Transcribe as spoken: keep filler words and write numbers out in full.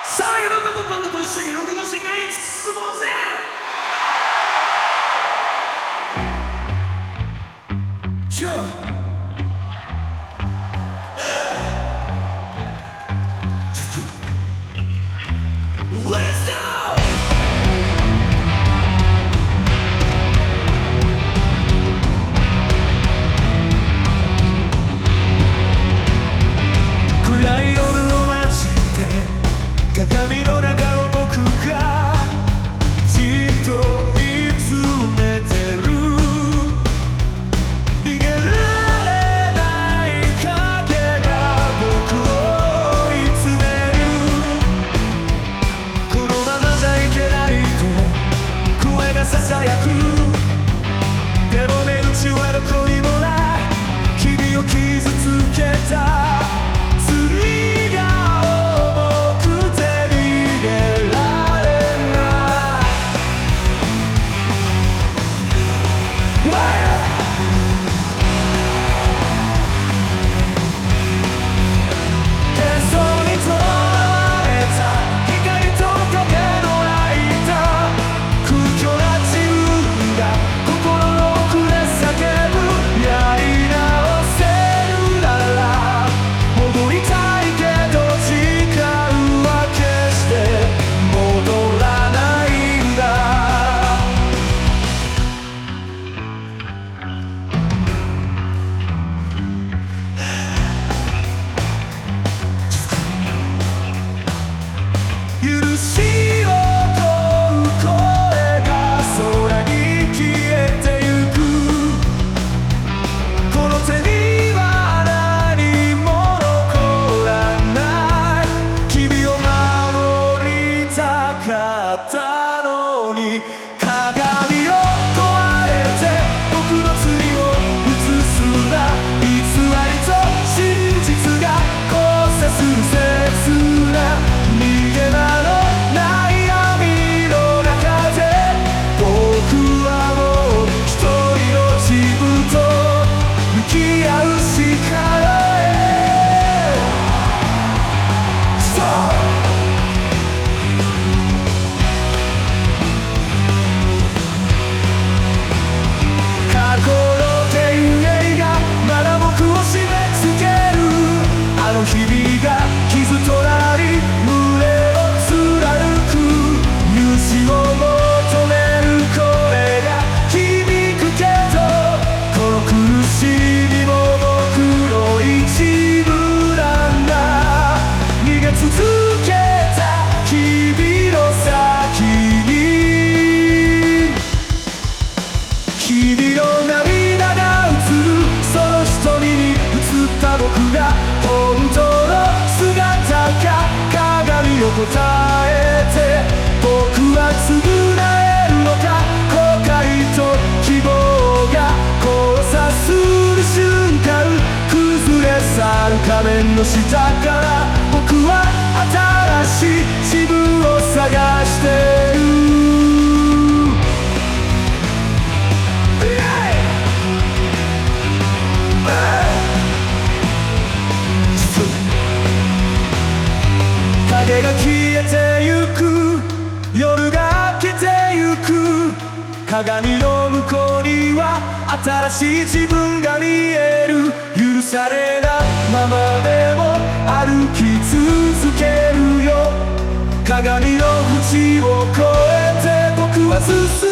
さあ、いろんなバンドと一緒にロケの世界へ進もうぜ。Let's go! 暗い夜の街で鏡の中を僕がじっと見つめてる。逃げられない影が僕を追い詰める。このままじゃいけないと声がささやく。でも出口はどこにもない。君を傷つけたたのに鏡を壊れて僕の罪を映すな。偽りと真実が交差する切な逃げ場のない闇の中で僕はもう一人の自分と向き合うしかない。日々が傷となり胸を貫く勇姿を求める声が響くけど、この苦しみも僕の一部なんだ。逃げ続けた日々の先に君の涙が映る。その瞳に映った僕が本当の姿か。鏡を答えて僕は償えるのか。後悔と希望が交差する瞬間、崩れ去る仮面の下から僕は新しい自分を探してる。影が消えてゆく、夜が明けてゆく。鏡の向こうには新しい自分が見える。許されないままでも歩き続けるよ。鏡の縁を越えて僕は進む。